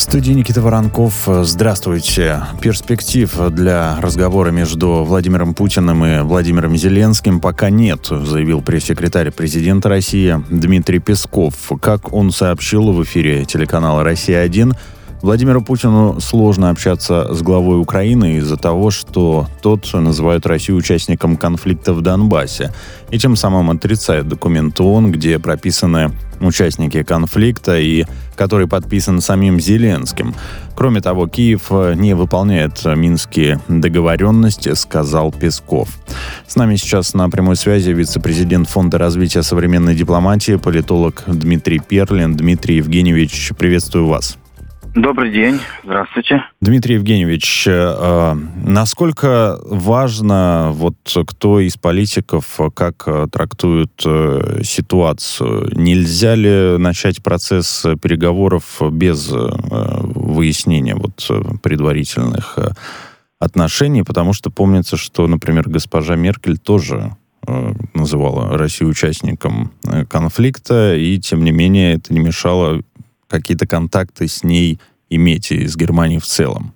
студии Никита Воронков. Здравствуйте. Перспектив для разговора между Владимиром Путиным и Владимиром Зеленским пока нет, заявил пресс-секретарь президента России Дмитрий Песков. Как он сообщил в эфире телеканала «Россия-1», Владимиру Путину сложно общаться с главой Украины из-за того, что тот называет Россию участником конфликта в Донбассе и тем самым отрицает документ ООН, где прописаны участники конфликта и который подписан самим Зеленским. Кроме того, Киев не выполняет минские договоренности, сказал Песков. С нами сейчас на прямой связи вице-президент Фонда развития современной дипломатии, политолог Дмитрий Перлин. Дмитрий Евгеньевич, приветствую вас. Добрый день, здравствуйте. Дмитрий Евгеньевич, насколько важно, кто из политиков как трактует ситуацию? Нельзя ли начать процесс переговоров без выяснения предварительных отношений? Потому что помнится, что, например, госпожа Меркель тоже называла Россию участником конфликта, и, тем не менее, это не мешало какие-то контакты с ней иметь и с Германией в целом.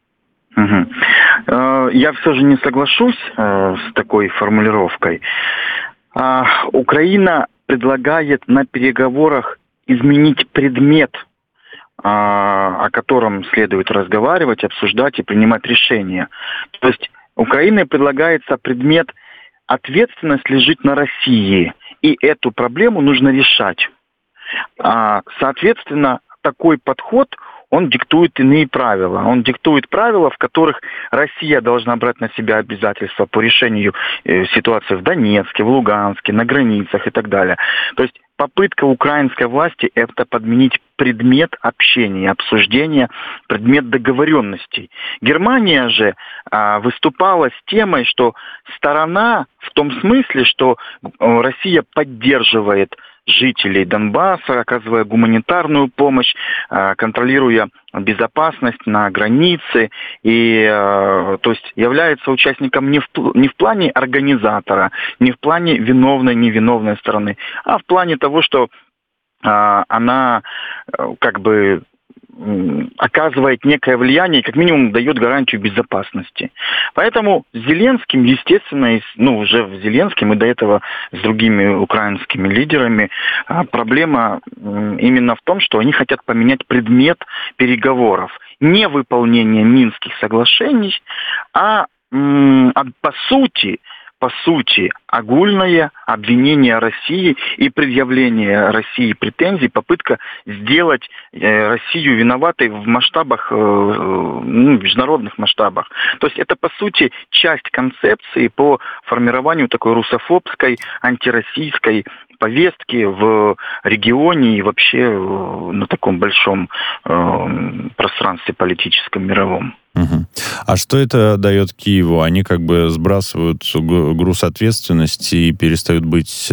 Я все же не соглашусь с такой формулировкой. Украина предлагает на переговорах изменить предмет, о котором следует разговаривать, обсуждать и принимать решения. То есть Украине предлагается предмет «ответственность лежит на России», и эту проблему нужно решать. Соответственно, такой подход, он диктует иные правила. Он диктует правила, в которых Россия должна брать на себя обязательства по решению ситуации в Донецке, в Луганске, на границах и так далее. То есть попытка украинской власти это подменить предмет общения, обсуждения, предмет договоренностей. Германия же выступала с темой, что сторона в том смысле, что Россия поддерживает жителей Донбасса, оказывая гуманитарную помощь, контролируя безопасность на границе, и то есть является участником не в плане организатора, не в плане виновной, невиновной стороны, а в плане того, что она оказывает некое влияние и как минимум дает гарантию безопасности. Поэтому с Зеленским, естественно, уже в Зеленским и до этого с другими украинскими лидерами проблема именно в том, что они хотят поменять предмет переговоров. Не выполнение Минских соглашений, а по сути, огульное обвинение России и предъявление России претензий, попытка сделать Россию виноватой в масштабах, международных масштабах. То есть это, по сути, часть концепции по формированию такой русофобской, антироссийской повестки в регионе и вообще на таком большом пространстве политическом, мировом. А что это дает Киеву? Они сбрасывают груз ответственности и перестают быть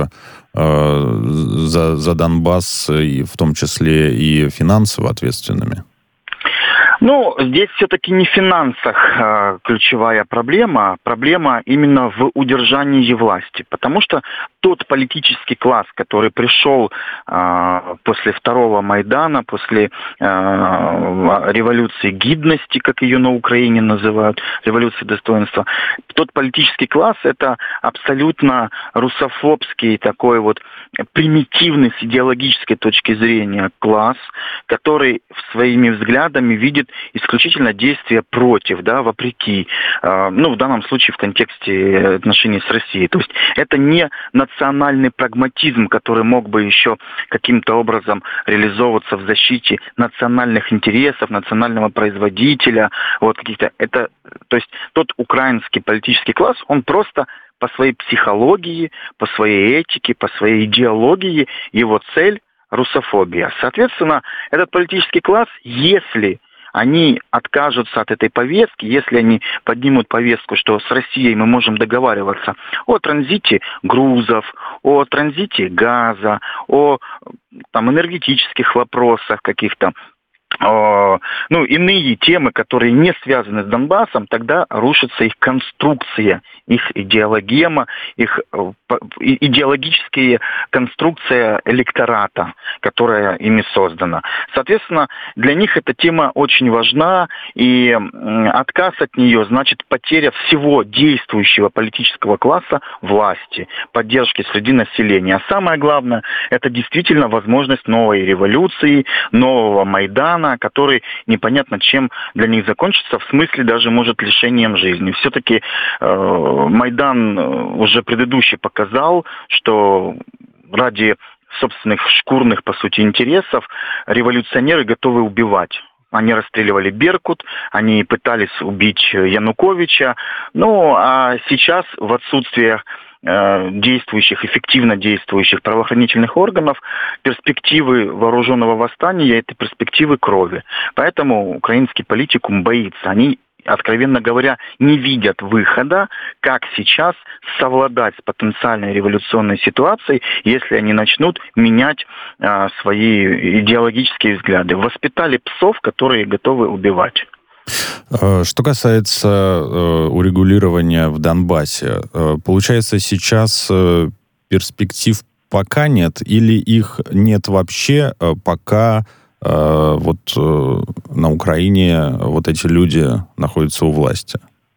за Донбасс, и в том числе и финансово ответственными? Здесь все-таки не в финансах ключевая проблема. Проблема именно в удержании власти. Потому что тот политический класс, который пришел после второго Майдана, после революции гидности, как ее на Украине называют, революции достоинства, тот политический класс – это абсолютно русофобский, такой примитивный с идеологической точки зрения класс, который своими взглядами видит исключительно действия против, вопреки, в данном случае в контексте отношений с Россией. То есть это не национальный прагматизм, который мог бы еще каким-то образом реализовываться в защите национальных интересов, национального производителя, то есть тот украинский политический класс, он просто по своей психологии, по своей этике, по своей идеологии, его цель – русофобия. Соответственно, этот политический класс, если они откажутся от этой повестки, если они поднимут повестку, что с Россией мы можем договариваться о транзите грузов, о транзите газа, о энергетических вопросах каких-то, иные темы, которые не связаны с Донбассом, тогда рушится их конструкция, их идеологема, их идеологическая конструкция электората, которая ими создана. Соответственно, для них эта тема очень важна, и отказ от нее значит потеря всего действующего политического класса власти, поддержки среди населения. А самое главное, это действительно возможность новой революции, нового Майдана, который непонятно чем для них закончится, в смысле даже может лишением жизни. Все-таки Майдан уже предыдущий показал, что ради собственных шкурных, по сути, интересов революционеры готовы убивать. Они расстреливали Беркут, они пытались убить Януковича. А сейчас в отсутствие эффективно действующих правоохранительных органов, перспективы вооруженного восстания – это перспективы крови. Поэтому украинский политикум боится. Они, откровенно говоря, не видят выхода, как сейчас совладать с потенциальной революционной ситуацией, если они начнут менять свои идеологические взгляды. Воспитали псов, которые готовы убивать. Что касается урегулирования в Донбассе, получается, сейчас перспектив пока нет или их нет вообще, пока на Украине вот эти люди находятся у власти?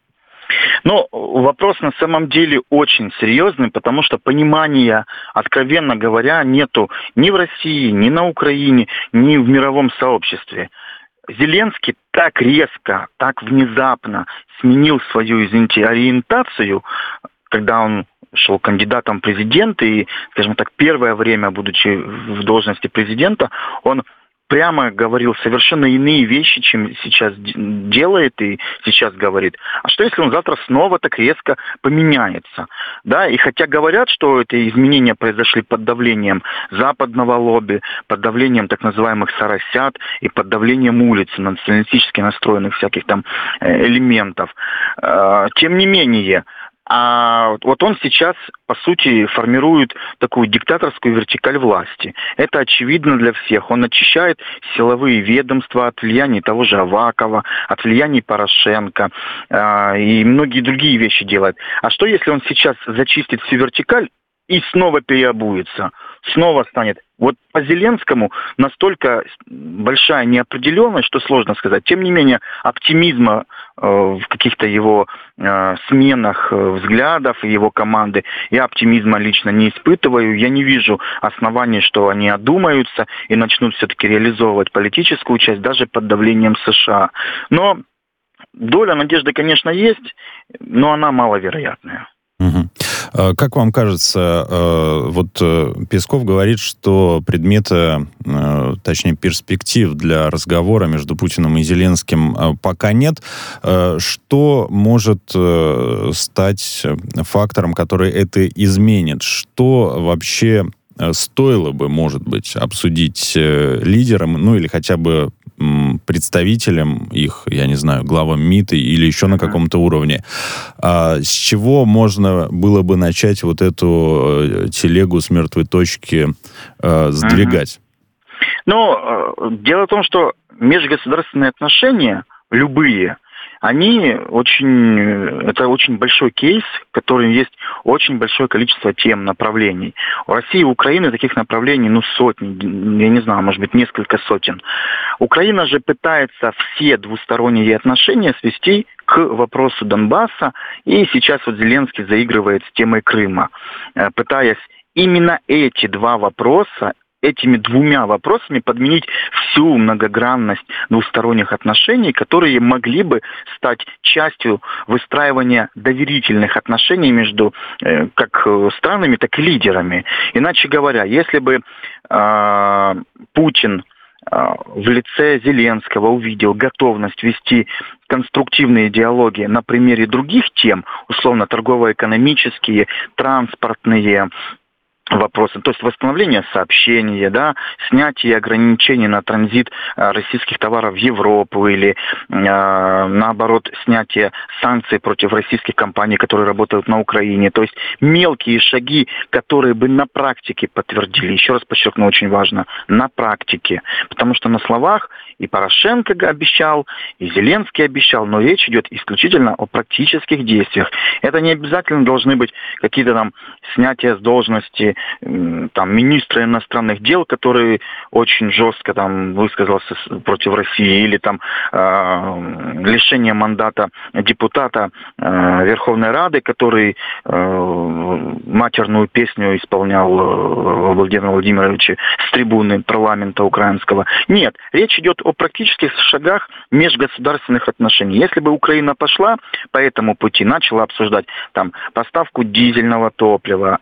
Вопрос на самом деле очень серьезный, потому что понимания, откровенно говоря, нету ни в России, ни на Украине, ни в мировом сообществе. Зеленский так резко, так внезапно сменил свою, ориентацию, когда он шел кандидатом в президенты и, скажем так, первое время, будучи в должности президента, он прямо говорил совершенно иные вещи, чем сейчас делает и сейчас говорит. А что, если он завтра снова так резко поменяется? Да, и хотя говорят, что эти изменения произошли под давлением западного лобби, под давлением так называемых соросят и под давлением улицы, националистически настроенных всяких там элементов. Тем не менее, вот он сейчас, по сути, формирует такую диктаторскую вертикаль власти. Это очевидно для всех. Он очищает силовые ведомства от влияния того же Авакова, от влияния Порошенко и многие другие вещи делает. А что, если он сейчас зачистит всю вертикаль и снова переобуется, снова станет? Вот по Зеленскому настолько большая неопределенность, что сложно сказать. Тем не менее, оптимизма в каких-то его сменах взглядов и его команды я оптимизма лично не испытываю. Я не вижу оснований, что они одумаются и начнут все-таки реализовывать политическую часть даже под давлением США. Но доля надежды, конечно, есть, но она маловероятная. Угу. Как вам кажется, Песков говорит, что точнее перспектив для разговора между Путиным и Зеленским пока нет. Что может стать фактором, который это изменит? Что вообще стоило бы, может быть, обсудить лидерам, или хотя бы представителям их, я не знаю, главам МИД или еще на каком-то уровне. С чего можно было бы начать вот эту телегу с мертвой точки сдвигать? Дело в том, что межгосударственные отношения, любые, это очень большой кейс, в котором есть очень большое количество тем, направлений. У России и Украины таких направлений, сотни, я не знаю, может быть, несколько сотен. Украина же пытается все двусторонние отношения свести к вопросу Донбасса, и сейчас Зеленский заигрывает с темой Крыма, пытаясь именно этими двумя вопросами подменить всю многогранность двусторонних отношений, которые могли бы стать частью выстраивания доверительных отношений между как странами, так и лидерами. Иначе говоря, если бы Путин в лице Зеленского увидел готовность вести конструктивные диалоги на примере других тем, условно торгово-экономические, транспортные, вопросы, то есть восстановление сообщения, да, снятие ограничений на транзит российских товаров в Европу или, наоборот, снятие санкций против российских компаний, которые работают на Украине. То есть мелкие шаги, которые бы на практике подтвердили, еще раз подчеркну, очень важно, на практике. Потому что на словах и Порошенко обещал, и Зеленский обещал, но речь идет исключительно о практических действиях. Это не обязательно должны быть какие-то там снятия с должности там министра иностранных дел, который очень жестко там высказался против России, или там лишение мандата депутата Верховной Рады, который матерную песню исполнял Владимира Владимировича с трибуны парламента украинского. Нет, речь идет о практических шагах межгосударственных отношений. Если бы Украина пошла по этому пути, начала обсуждать там поставку дизельного топлива,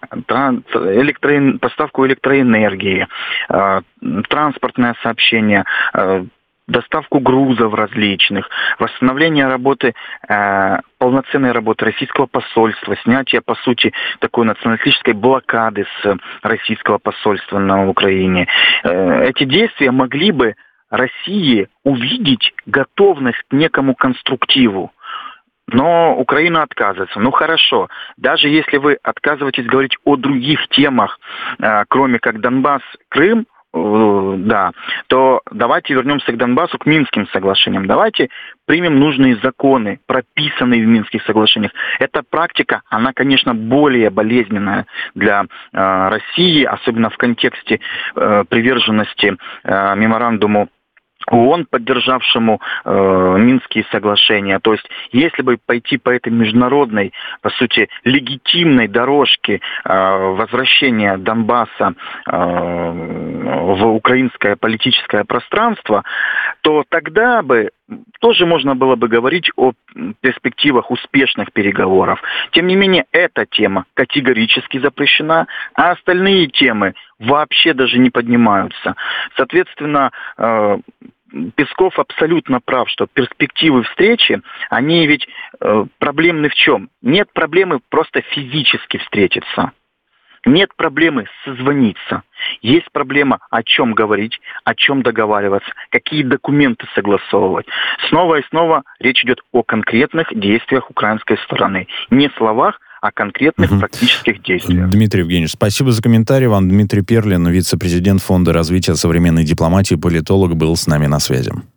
поставку электроэнергии, транспортное сообщение, доставку грузов различных, восстановление работы, полноценной работы российского посольства, снятие, по сути, такой националистической блокады с российского посольства на Украине. Эти действия могли бы России увидеть готовность к некому конструктиву. Но Украина отказывается. Ну хорошо, даже если вы отказываетесь говорить о других темах, кроме как Донбасс, Крым, да, то давайте вернемся к Донбассу, к Минским соглашениям. Давайте примем нужные законы, прописанные в Минских соглашениях. Эта практика, она, конечно, более болезненная для России, особенно в контексте приверженности меморандуму ООН, поддержавшему Минские соглашения. То есть, если бы пойти по этой международной, по сути, легитимной дорожке возвращения Донбасса в украинское политическое пространство, то тогда бы тоже можно было бы говорить о перспективах успешных переговоров. Тем не менее, эта тема категорически запрещена, а остальные темы вообще даже не поднимаются. Соответственно, Песков абсолютно прав, что перспективы встречи, они ведь проблемны в чем? Нет проблемы просто физически встретиться. Нет проблемы созвониться. Есть проблема, о чем говорить, о чем договариваться, какие документы согласовывать. Снова и снова речь идет о конкретных действиях украинской стороны. Не словах, а конкретных практических действиях. Дмитрий Евгеньевич, спасибо за комментарий. Вам Дмитрий Перлин, вице-президент Фонда развития современной дипломатии, политолог, был с нами на связи.